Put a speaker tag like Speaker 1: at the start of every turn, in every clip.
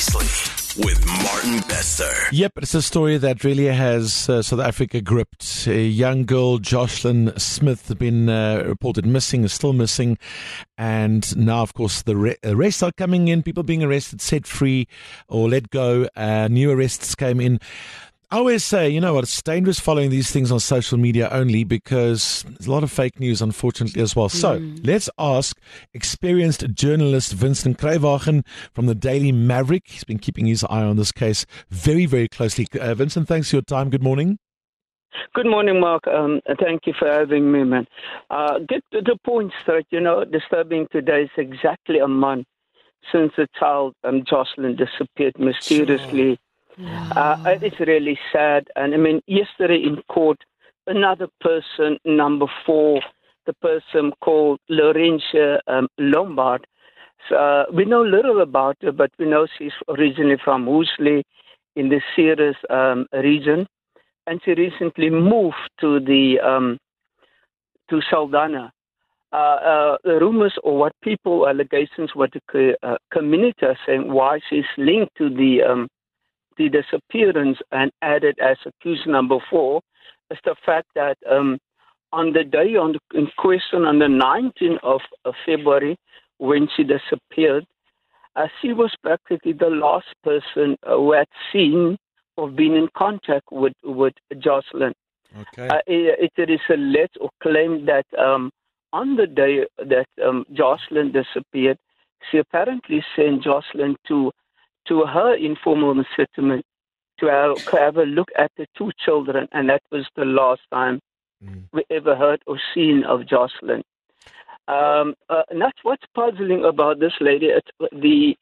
Speaker 1: Precisely with Martin Bester.
Speaker 2: Yep, it's a story that really has South Africa gripped. A young girl, Jocelyn Smith, has been reported missing, is still missing. And now, of course, the arrests are coming in. People being arrested, set free or let go. New arrests came in. I always say, you know what, it's dangerous following these things on social media only because there's a lot of fake news, unfortunately, as well. So let's ask experienced journalist Vincent Kruiwagen from the Daily Maverick. He's been keeping his eye on this case very, very closely. Vincent, thanks for your time. Good morning.
Speaker 3: Good morning, Mark. Thank you for having me, man. Get to the point straight. You know, disturbing today is exactly a month since the child, Jocelyn, disappeared mysteriously. It's really sad. And I mean, yesterday in court, another person, number 4, the person called Laurentia Lombard. So, we know little about her, but we know she's originally from Woolsley in the Ceres region. And she recently moved to the to Saldanha. The rumors or what people, allegations, what the community are saying, why she's linked to the disappearance and added as accused number 4 is the fact that on the day in question, on the 19th of February, when she disappeared, she was practically the last person who had seen or been in contact with Jocelyn.
Speaker 2: Okay.
Speaker 3: It is alleged or claimed that on the day that Jocelyn disappeared, she apparently sent Jocelyn to her informal settlement to have a look at the 2 children, and that was the last time we ever heard or seen of Jocelyn. And that's what's puzzling about this lady. The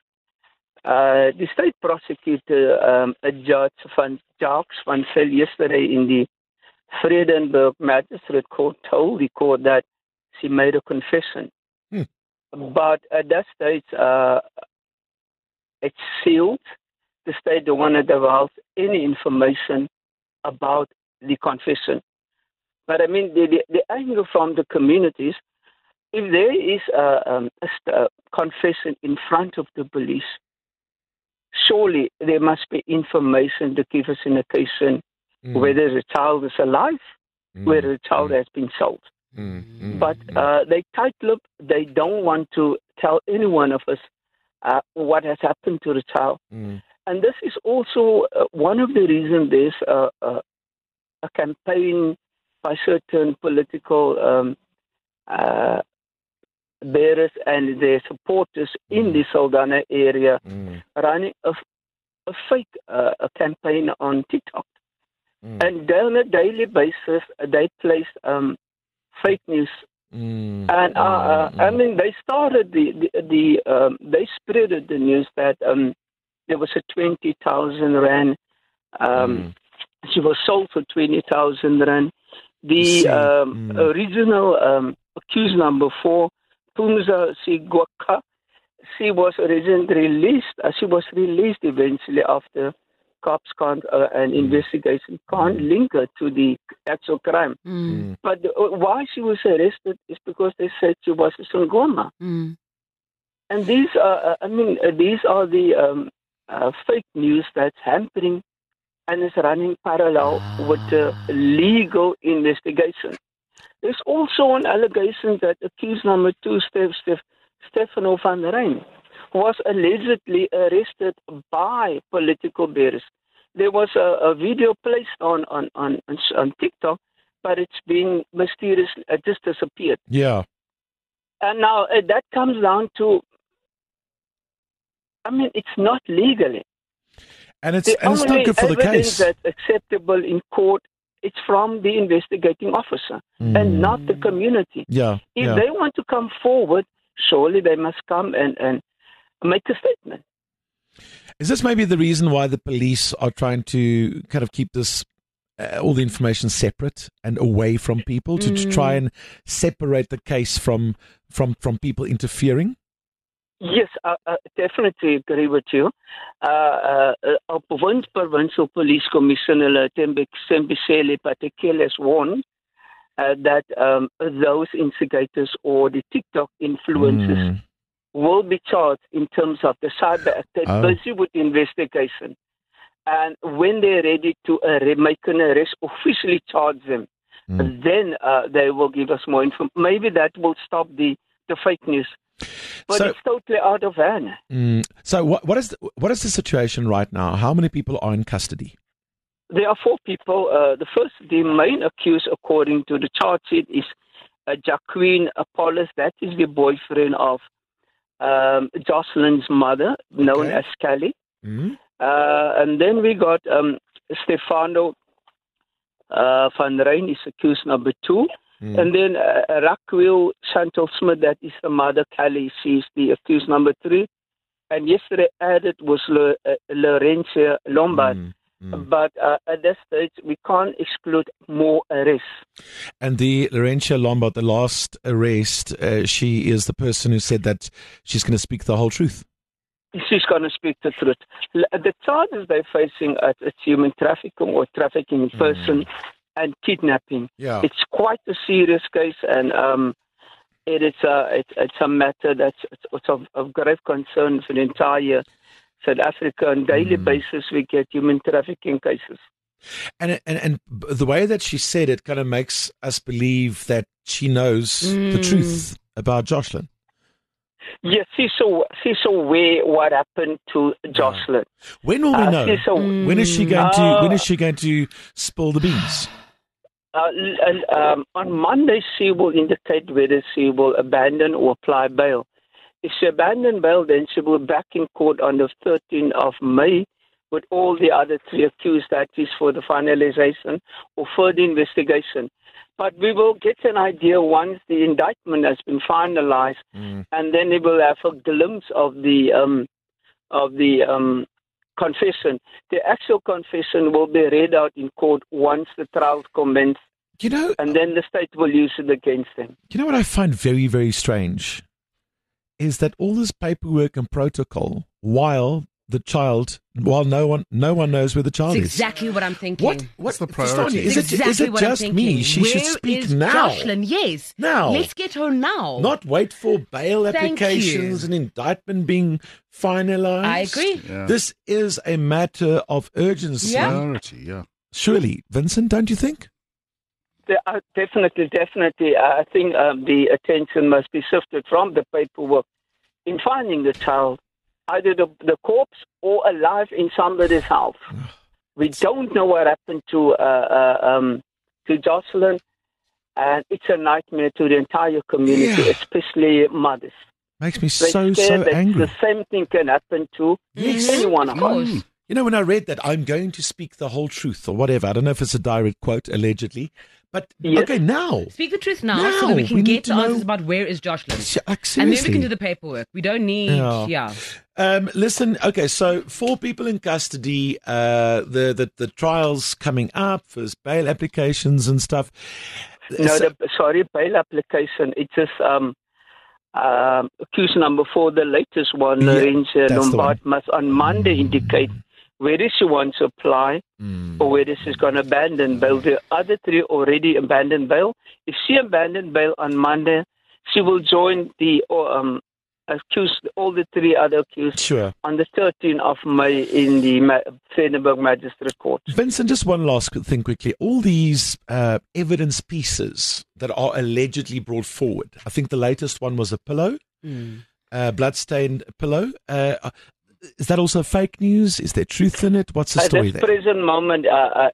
Speaker 3: state prosecutor, Judge Jacques van Zyl, yesterday in the Vredenburg Magistrate Court told the court that she made a confession. But at that stage, it's sealed. The state don't want to divulge any information about the confession. But I mean, the anger from the communities, if there is a confession in front of the police, surely there must be information to give us indication whether the child is alive, whether the child has been sold. But they tight-lipped. They don't want to tell any one of us what has happened to the child. And this is also one of the reasons there's a campaign by certain political bearers and their supporters in the Saldanha area running a fake campaign on TikTok. And on a daily basis, they place fake news. And I mean, they started they spreaded the news that there was a 20,000 rand. She was sold for 20,000 rand. The original accused number 4, Phumza Sigwaka, she was originally released. She was released eventually after cops can't an investigation can't link her to the actual crime. But why she was arrested is because they said she was a Sangoma. And these are, these are the fake news that's hampering and is running parallel with the legal investigation. There's also an allegation that accused number 2, Stefano van Rijn, was allegedly arrested by political bearers. There was a video placed on TikTok, but it's been mysteriously just disappeared.
Speaker 2: Yeah.
Speaker 3: And now that comes down to, it's not legally.
Speaker 2: And it's not good for the case.
Speaker 3: The only evidence that's acceptable in court, it's from the investigating officer and not the community.
Speaker 2: Yeah.
Speaker 3: If they want to come forward, surely they must come and make a statement.
Speaker 2: Is this maybe the reason why the police are trying to kind of keep this, all the information separate and away from people to try and separate the case from people interfering?
Speaker 3: Yes, I definitely agree with you. Our provincial police commissioner, Tembisele Patekele, has warned that those instigators or the TikTok influencers will be charged in terms of the Cyber Act. They're busy with investigation. And when they're ready to make an arrest, officially charge them, then they will give us more information. Maybe that will stop the fake news. But it's totally out of hand.
Speaker 2: So what is the situation right now? How many people are in custody?
Speaker 3: There are 4 people. The main accused, according to the charge sheet, is Jacqueline Apollos. That is the boyfriend of Jocelyn's mother, known as Kelly. And then we got Stefano van Rijn is accused number 2. And then Raquel Chantal Smith, that is the mother, Kelly, she's the accused number 3. And yesterday added was Laurentia Lombard. But at this stage, we can't exclude more arrests.
Speaker 2: And the Laurentia Lombard, the last arrest, she is the person who said that she's going to speak the whole truth.
Speaker 3: She's going to speak the truth. The charges they're facing it's human trafficking or trafficking in person and kidnapping.
Speaker 2: Yeah.
Speaker 3: It's quite a serious case, and it's a matter that's of grave concern for the entire South Africa. On a daily basis, we get human trafficking cases.
Speaker 2: And the way that she said it kind of makes us believe that she knows the truth about Jocelyn.
Speaker 3: Yes, she's aware what happened to Jocelyn.
Speaker 2: When will we know? When is she going to spill the beans?
Speaker 3: On Monday, she will indicate whether she will abandon or apply bail. If she abandons bail, then she will be back in court on the 13th of May with all the other 3 accused. That is for the finalization or further investigation. But we will get an idea once the indictment has been finalized, and then we will have a glimpse of the confession. The actual confession will be read out in court once the trial commences, and then the state will use it against them.
Speaker 2: You know what I find very, very strange is that all this paperwork and protocol, while no one knows where the child is.
Speaker 4: Exactly what I'm thinking.
Speaker 2: What's
Speaker 5: the priority?
Speaker 2: Is it just me? She should speak now.
Speaker 4: Jocelyn? Yes.
Speaker 2: Now.
Speaker 4: Let's get her now.
Speaker 2: Not wait for bail applications and indictment being finalized.
Speaker 4: I agree.
Speaker 5: Yeah.
Speaker 2: This is a matter of urgency.
Speaker 4: Yeah.
Speaker 5: Priority, yeah.
Speaker 2: Surely, Vincent, don't you think?
Speaker 3: Definitely. I think the attention must be shifted from the paperwork in finding the child, either the corpse or alive in somebody's house. We don't know what happened to Jocelyn, and it's a nightmare to the entire community, especially mothers.
Speaker 2: Makes me so angry.
Speaker 3: The same thing can happen to anyone of us.
Speaker 2: You know, when I read that, I'm going to speak the whole truth or whatever, I don't know if it's a direct quote, allegedly, but okay, now.
Speaker 4: Speak the truth now so that we can get the answers about where is Jocelyn. And then we can do the paperwork. We don't need,
Speaker 2: listen, okay, so 4 people in custody, the trial's coming up, first bail applications and stuff.
Speaker 3: Bail application, it's just accused number 4, the latest one, Laurentia Lombard, must on Monday indicate whether she wants to apply or whether she's going to abandon bail. The other 3 already abandoned bail. If she abandoned bail on Monday, she will join the accused, all the 3 other accused, on the 13th of May in the Vredenburg Magistrate Court.
Speaker 2: Vincent, just one last thing quickly. All these evidence pieces that are allegedly brought forward, I think the latest one was a pillow, bloodstained pillow. Is that also fake news? Is there truth in it? What's the story there?
Speaker 3: At this present moment,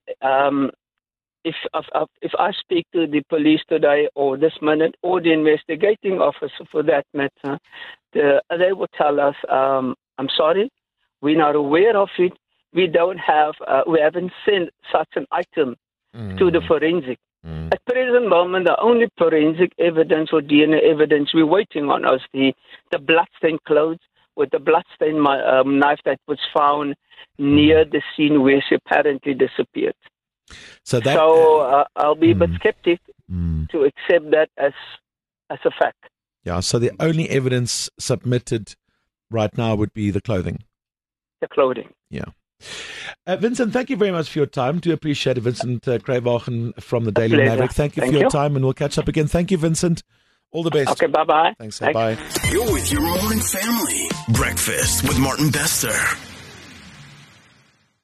Speaker 3: if I speak to the police today or this minute or the investigating officer for that matter, they will tell us, I'm sorry, we're not aware of it. We haven't sent such an item to the forensic. At present moment, the only forensic evidence or DNA evidence we're waiting on is the bloodstained clothes with the bloodstained knife that was found near the scene where she apparently disappeared. So I'll be a bit skeptic to accept that as a fact.
Speaker 2: Yeah, so the only evidence submitted right now would be the clothing.
Speaker 3: The clothing.
Speaker 2: Yeah. Vincent, thank you very much for your time. Do appreciate it. Vincent Kruiwagen from the Daily Maverick. Thank you for your time, and we'll catch up again. Thank you, Vincent. All the best.
Speaker 3: Okay, bye-bye.
Speaker 2: Thanks. Bye.
Speaker 1: You're with your morning family. Breakfast with Martin Bester.